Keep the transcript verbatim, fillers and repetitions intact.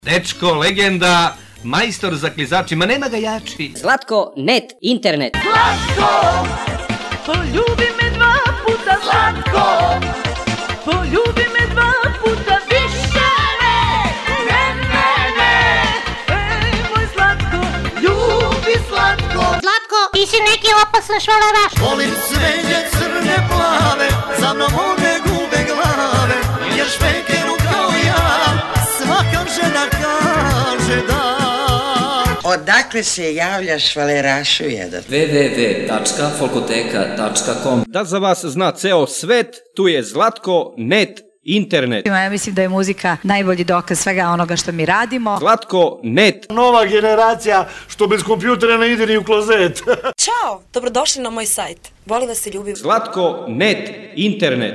Dečko, legenda, majstor za klizačima, nema ga jači. Zlatko, net, internet. Zlatko, poljubi me dva puta. Zlatko, poljubi me dva puta više. Ne, ne, ne, ej moj Zlatko, ljubi Zlatko. Zlatko, ti si neki opasan švaleraš. Volim cvenje crne plave, za mnom one gube glave, jer špekeru kao ja, svaka žena kaže da. Odakle se javlja švalerašu jedan? w w w tačka folkoteka tačka com. Da za vas zna ceo svet, tu je Zlatko, net, internet. Ja mislim da je muzika najbolji dokaz svega onoga što mi radimo. Zlatko, net. Nova generacija što bez kompjutera ne ide ni u klozet. Ćao, dobrodošli na moj sajt. Volim vas se ljubim. Zlatko, net, internet.